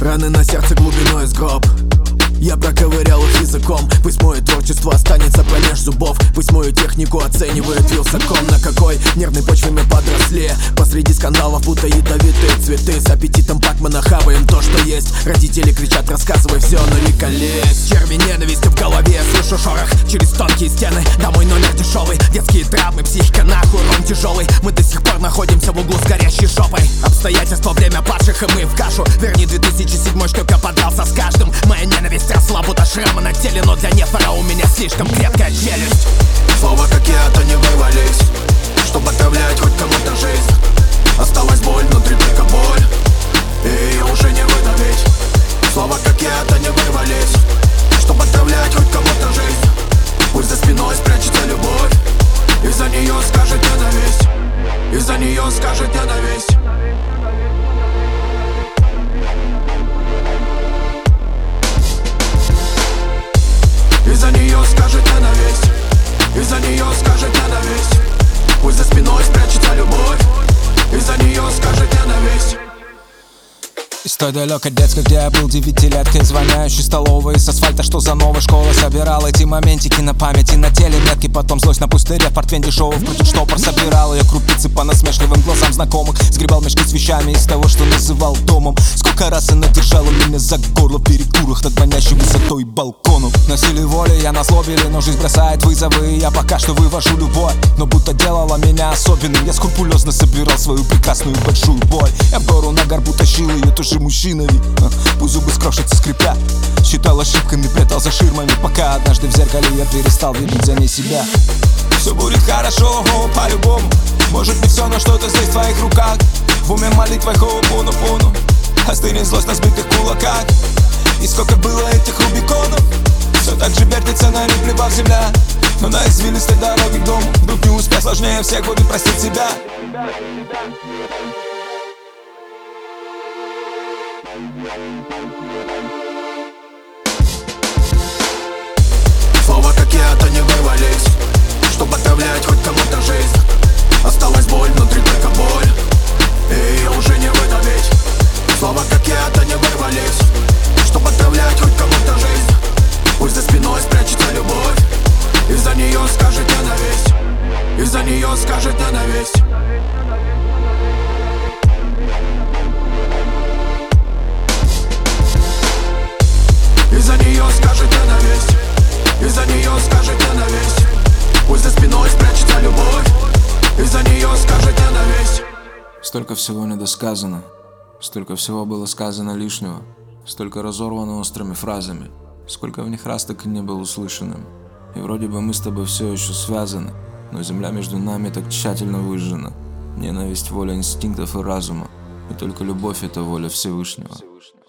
Раны на сердце глубиной из гроб. Я проковырял их языком. Пусть мое творчество останется промеж зубов. Пусть мою технику оценивает вилсаком. На какой нервной почве мы подросли? Посреди скандалов будто ядовитые цветы. С аппетитом Пакмана хаваем то, что есть. Родители кричат: рассказывай все, но не колись. Черви ненависти в голове, слышу шорох через тонкие стены. Домой номер дешевый, детские травмы, психика нахуй, урон тяжелый. Мы до сих пор находимся в углу с горящей жопой. Обстоятельства, время падших, и мы в кашу. Верни 2007, только подрался с каждым. Моя ненависть росла, будто шрамы на теле, но для нефора у меня слишком крепкая челюсть. Слова какие-то не вырвались, чтобы отравлять хоть кому-то жизнь. Осталась боль, внутри только боль, и ее уже не выдавить. Слова какие-то не вырвались, чтобы отравлять хоть кому-то жизнь. Пусть за спиной спрячется любовь, и за нее скажет ненависть, и за нее скажет ненависть. И за нее скажет ненависть, и за нее скажет ненависть. Пусть за спиной спрячется любовь, и за нее скажет ненависть. Из той далекой детской, где я был девятилеткой, звоняющий столовой с асфальта, что за новой школы. Собирал эти моментики на памяти, на теле метки. Потом злость на пустыре, портвейн дешевый вкрутит штопор. Собирал ее крупицы по насмешливым глазам знакомых. Сгребал мешки с вещами из того, что называл домом. Сколько раз она держала меня за горло в перекурах над манящей высотой балконом. На силе воли я на злобе, но жизнь бросает вызовы. Я пока что вывожу любовь, но будто делала меня особенным. Я скрупулезно собирал свою прекрасную большую боль. Я в гору на горбу тащил ее, тоже мужчина ведь. Пусть зубы скрошатся, скрипя. Считал ошибками, прятал за ширмами, пока однажды в зеркале я перестал видеть за ней себя. Все будет хорошо, по-любому. Может быть все, но что-то здесь в твоих руках. В уме молитвой хоупону-пону. Остынет злость на сбитых кулаках. И сколько было этих рубиконов. Все так же вертится на плевав земля. Но на извилистой дороге к дому вдруг не успех, сложнее всех будет простить себя. Слова какие-то не вырвались, чтобы отравлять хоть кому-то жизнь. Осталась боль, внутри только боль, и ее уже не выдавить. Слова какие-то не вырвались, чтобы отравлять хоть кому-то жизнь. Пусть за спиной спрячется любовь, и за нее скажет ненависть, и за нее скажет ненависть. И за нее скажет ненависть, и за нее скажет ненависть. Пусть за спиной спрячется любовь, и за нее скажет ненависть. Столько всего недосказано, столько всего было сказано лишнего, столько разорвано острыми фразами, сколько в них раз так и не было услышанным. И вроде бы мы с тобой все еще связаны, но земля между нами так тщательно выжжена. Ненависть, воля инстинктов и разума, и только любовь — это воля Всевышнего.